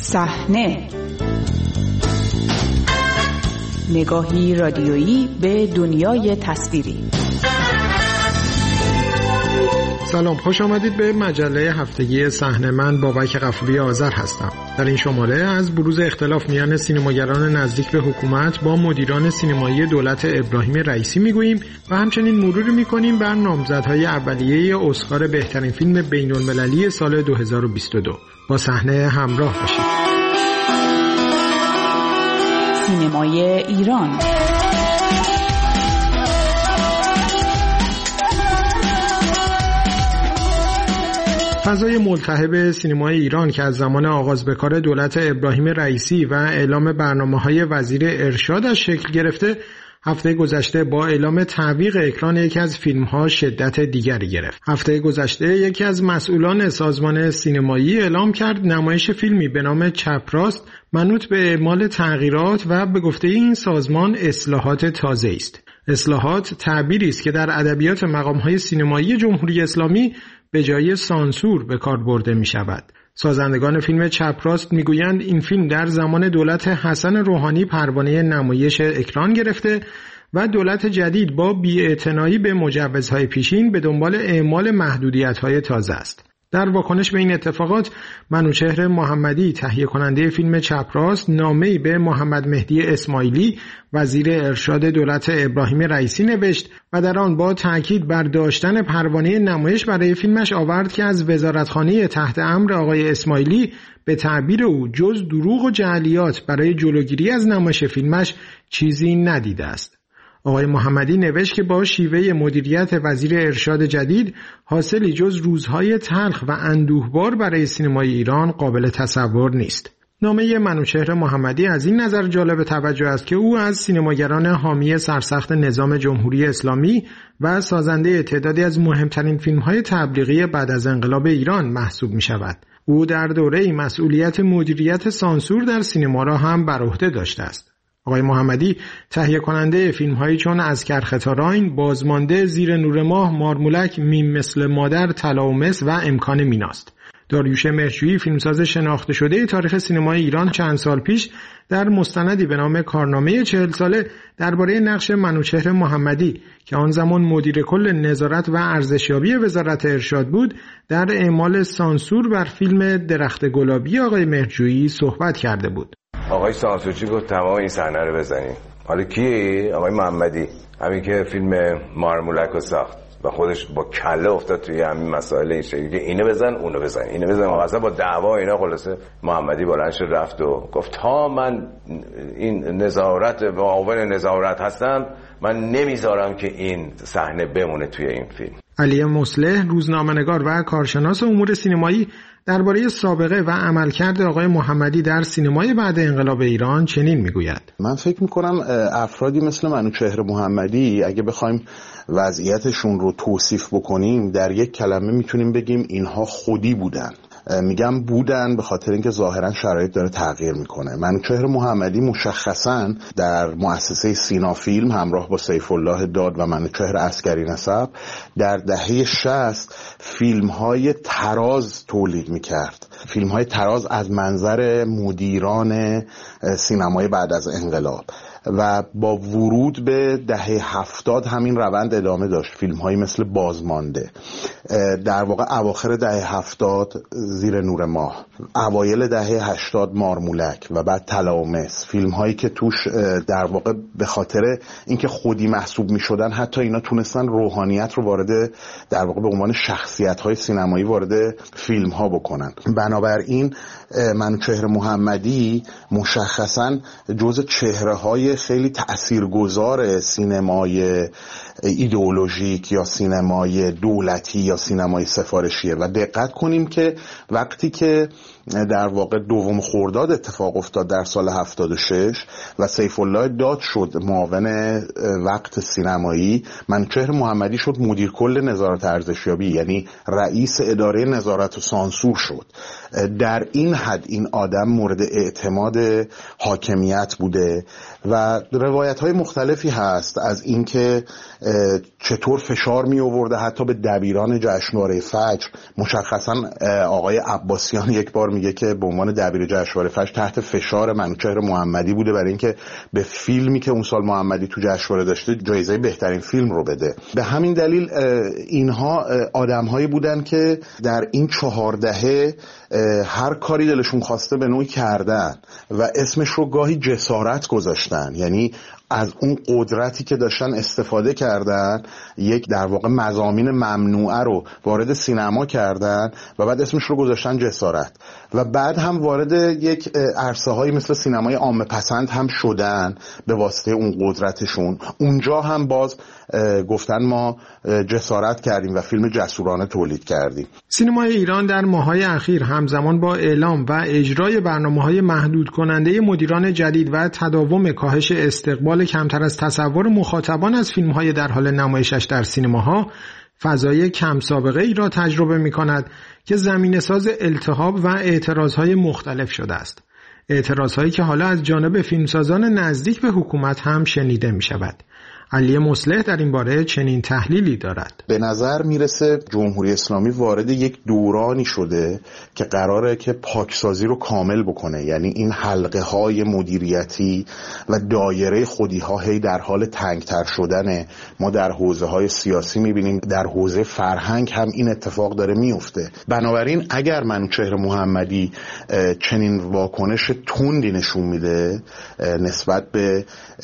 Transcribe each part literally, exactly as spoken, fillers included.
صحنه، نگاهی رادیویی به دنیای تصویری. سلام، خوش آمدید به مجله هفتگی صحنه. من بابک غفوری آذر هستم. در این شماره از بروز اختلاف میان سینماگران نزدیک به حکومت با مدیران سینمایی دولت ابراهیم رئیسی میگوییم و همچنین مروری میکنیم بر نامزدهای اولیه اسکار بهترین فیلم بین المللی سال دو هزار و بیست و دو. با صحنه همراه باشید. سینمای ایران. فضای ملتهب سینمای ایران که از زمان آغاز به کار دولت ابراهیم رئیسی و اعلام برنامه‌های وزیر ارشادش شکل گرفته، هفته گذشته با اعلام تعویق اکران یکی از فیلم‌ها شدت دیگری گرفت. هفته گذشته یکی از مسئولان سازمان سینمایی اعلام کرد نمایش فیلمی به نام چپ راست منوط به اعمال تغییرات و به گفته این سازمان اصلاحات تازه است. اصلاحات تعبیری است که در ادبیات مقام‌های سینمایی جمهوری اسلامی به جای سانسور به کار برده می شود. سازندگان فیلم چپ راست می گویند این فیلم در زمان دولت حسن روحانی پروانه نمایش اکران گرفته و دولت جدید با بی‌اعتنایی به مجوزهای پیشین به دنبال اعمال محدودیت‌های تازه است. در واکنش به این اتفاقات، منوچهر محمدی تهیه کننده فیلم چپ راست نامه‌ای به محمد مهدی اسماعیلی وزیر ارشاد دولت ابراهیم رئیسی نوشت و در آن با تاکید بر داشتن پروانه نمایش برای فیلمش آورد که از وزارتخانه تحت امر آقای اسماعیلی به تعبیر او جز دروغ و جعلیات برای جلوگیری از نمایش فیلمش چیزی ندیده است. آقای محمدی نوشت که با شیوه مدیریت وزیر ارشاد جدید حاصلی جز روزهای تلخ و اندوهبار برای سینمای ایران قابل تصور نیست. نامه منوچهر محمدی از این نظر جالب توجه است که او از سینماگران حامی سرسخت نظام جمهوری اسلامی و سازنده تعدادی از مهمترین فیلم‌های تبلیغی بعد از انقلاب ایران محسوب می‌شود. او در دوره مسئولیت مدیریت سانسور در سینما را هم بر عهده داشته است. آقای محمدی تهیه کننده فیلم‌هایی چون از کرختاراین، بازمانده، زیر نور ماه، مارمولک، میم مثل مادر، طلا و مس و امکان میناست. داریوش مهرجویی فیلمساز شناخته شده تاریخ سینمای ایران چند سال پیش در مستندی به نام کارنامه چهل ساله درباره نقش منوچهر محمدی که آن زمان مدیر کل نظارت و ارزشیابی وزارت ارشاد بود در اعمال سانسور بر فیلم درخت گلابی آقای مهرجویی صحبت کرده بود. آقای سانسورچی گفت تمام این صحنه رو بزنید. حالا کیه؟ آقای محمدی، همین که فیلم مارمولک رو ساخت و خودش با کله افتاد توی همین مسائل این شکلی که اینو بزن اونو بزن اینو بزن اصلا با دعوا اینا. خلاصه محمدی بلند شد رفت و گفت تا من این نظارت و معاون نظارت هستم من نمیذارم که این صحنه بمونه توی این فیلم. علی مصلح روزنامه‌نگار و کارشناس امور سینمایی درباره سابقه و عملکرد آقای محمدی در سینمای بعد انقلاب ایران چنین میگوید: من فکر میکنم افرادی مثل منوچهر محمدی اگه بخوایم وضعیتشون رو توصیف بکنیم در یک کلمه میتونیم بگیم اینها خودی بودن. میگم بودن به خاطر اینکه ظاهرا شرایط داره تغییر میکنه. منوچهر محمدی مشخصا در مؤسسه سینا فیلم همراه با سیف الله داد و منوچهر عسکری نسب در دهه شصت فیلم های تراز تولید میکرد. فیلم های تراز از منظر مدیران سینمای بعد از انقلاب و با ورود به دهه هفتاد همین روند ادامه داشت. فیلم هایی مثل بازمانده، در واقع اواخر دهه هفتاد زیر نور ماه، اوایل دهه هشتاد مارمولک و بعد طلا و مس، فیلم هایی که توش در واقع به خاطر اینکه خودی محسوب می شدن حتی اینا تونستن روحانیت رو وارد در واقع به عنوان شخصیت های سینمایی وارد فیلم ها بکنن. بنابراین منوچهر محمدی مشخصا جز چهره های خیلی تأثیرگذار سینمای ایدئولوژیک یا سینمای دولتی یا سینمای سفارشیه و دقت کنیم که وقتی که در واقع دوم خرداد اتفاق افتاد در سال هفتاد و شش و سیف الله داد شد معاون وقت سینمایی، منوچهر محمدی شد مدیر کل نظارت ارزشیابی، یعنی رئیس اداره نظارت و سانسور شد. در این حد این آدم مورد اعتماد حاکمیت بوده و روایت‌های مختلفی هست از اینکه چطور فشار می آورده حتی به دبیران جشنواره فجر. مشخصا آقای عباسیان یک بار میگه که به عنوان دبیر جشنواره فجر تحت فشار منوچهر محمدی بوده برای اینکه به فیلمی که اون سال محمدی تو جشنواره داشته جایزه بهترین فیلم رو بده. به همین دلیل اینها آدم‌هایی بودن که در این چهار دهه هر کاری دلشون خواسته به نوعی کردن و اسمش رو گاهی جسارت گذاشتن، یعنی از اون قدرتی که داشتن استفاده کردن، یک در واقع مضامین ممنوعه رو وارد سینما کردن و بعد اسمش رو گذاشتن جسارت و بعد هم وارد یک عرصه هایی مثل سینمای عامه پسند هم شدن به واسطه اون قدرتشون. اونجا هم باز گفتن ما جسارت کردیم و فیلم جسورانه تولید کردیم. سینمای ایران در ماه‌های اخیر همزمان با اعلام و اجرای برنامه‌های محدود کننده مدیران جدید و تداوم کاهش استقبال کمتر از تصور مخاطبان از فیلم‌های در حال نمایشش در سینماها، فضای کم سابقه ای را تجربه می‌کند که زمینه‌ساز التهاب و اعتراض‌های مختلف شده است. اعتراض‌هایی که حالا از جانب فیلمسازان نزدیک به حکومت هم شنیده می‌شود. علی مصلح در این باره چنین تحلیلی دارد. به نظر میرسه جمهوری اسلامی وارد یک دورانی شده که قراره که پاکسازی رو کامل بکنه، یعنی این حلقه های مدیریتی و دایره خودی ها هی در حال تنگتر شدنه. ما در حوزه های سیاسی میبینیم، در حوزه فرهنگ هم این اتفاق داره میفته. بنابراین اگر منوچهر محمدی چنین واکنش تندی نشون میده نسبت به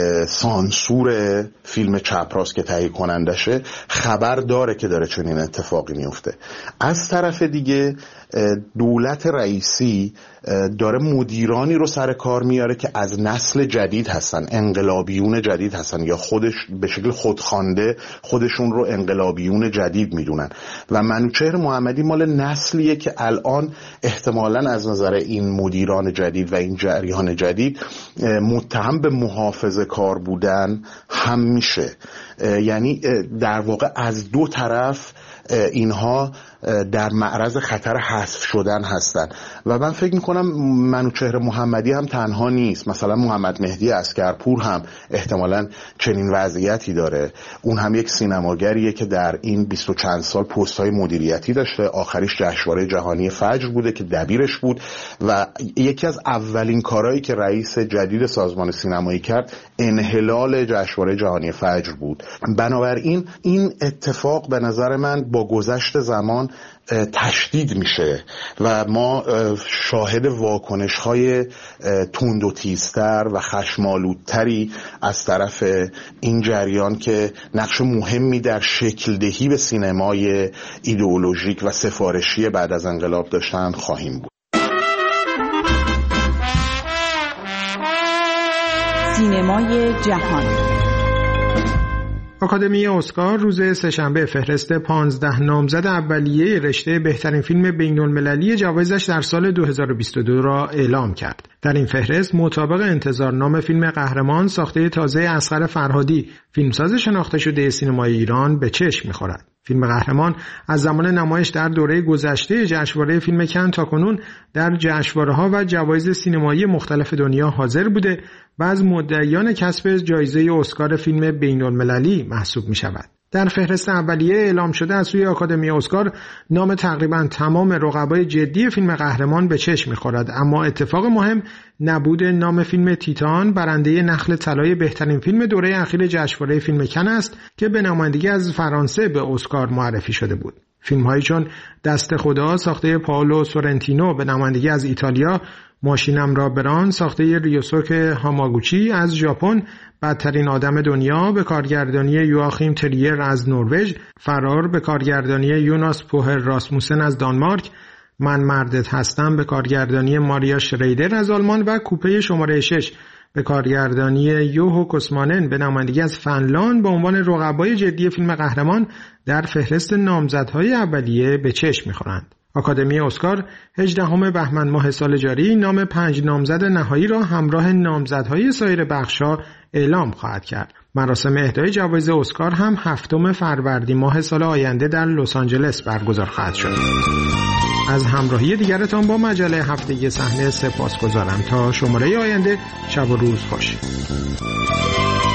سانسور فیلم چپراست که تهیه کنندشه، خبر داره که داره چنین اتفاقی میفته. از طرف دیگه دولت رئیسی داره مدیرانی رو سر کار میاره که از نسل جدید هستن، انقلابیون جدید هستن یا خودش به شکل خودخوانده خودشون رو انقلابیون جدید میدونن و منوچهر محمدی مال نسلیه که الان احتمالاً از نظر این مدیران جدید و این جریان جدید متهم به محافظه کار بودن هم میشه. یعنی در واقع از دو طرف اینها در معرض خطر حذف شدن هستند و من فکر میکنم منوچهر محمدی هم تنها نیست. مثلا محمد مهدی عسکرپور هم احتمالاً چنین وضعیتی داره. اون هم یک سینماگریه که در این بیست و چند سال پست‌های مدیریتی داشته. آخریش جشنواره جهانی فجر بوده که دبیرش بود و یکی از اولین کارهایی که رئیس جدید سازمان سینمایی کرد انحلال جشنواره جهانی فجر بود. بنابراین این اتفاق به نظر من با گذشت زمان تشدید میشه و ما شاهد واکنش‌های تند و تیزتر و خشم‌آلودتری از طرف این جریان که نقش مهمی در شکل دهی به سینمای ایدئولوژیک و سفارشی بعد از انقلاب داشتن خواهیم بود. سینمای جهان. آکادمی اسکار روز سه‌شنبه فهرست پانزده نامزد اولیه رشته بهترین فیلم بین‌المللی جوایزش در سال دو هزار و بیست و دو را اعلام کرد. در این فهرست مطابق انتظار نام فیلم قهرمان ساخته تازه اصغر فرهادی، فیلمساز شناخته شده سینمای ایران، به چشم می‌خورد. فیلم قهرمان از زمان نمایش در دوره گذشته جشنواره فیلم کن تاکنون در جشنواره‌ها و جوایز سینمایی مختلف دنیا حاضر بوده و از مدعیان کسب جایزه اسکار فیلم بین‌المللی محسوب می‌شود. در فهرست اولیه اعلام شده از سوی آکادمی اسکار نام تقریباً تمام رقبای جدی فیلم قهرمان به چشم می‌خورد، اما اتفاق مهم نبود نام فیلم تیتان برنده نخل طلای بهترین فیلم دوره اخیر جشنواره فیلم کن است که به نمایندگی از فرانسه به اسکار معرفی شده بود. فیلم‌هایی چون دست خدا ساخته پائولو سورنتینو به نمایندگی از ایتالیا، ماشینم را بران ساخته ریوسوک هاماگوچی از ژاپن، بدترین آدم دنیا به کارگردانی یواخیم تریر از نروژ، فرار به کارگردانی یوناس پوهر راسموسن از دانمارک، من مردت هستم به کارگردانی ماریا شریدر از آلمان و کوپه شماره شش به کارگردانی یوهو کوسمانن به نمایندگی از فنلاند به عنوان رقبای جدی فیلم قهرمان در فهرست نامزدهای اولیه به چشم می‌خورند. آکادمی اسکار هجدهم بهمن ماه سال جاری نام پنج نامزد نهایی را همراه نامزدهای سایر بخش‌ها اعلام خواهد کرد. مراسم اهدای جوایز اسکار هم هفتم فروردین ماه سال آینده در لس آنجلس برگزار خواهد شد. از همراهی دیگرتان با مجله هفتگی صحنه سپاسگزارم. تا شماره آینده شب و روز خوش.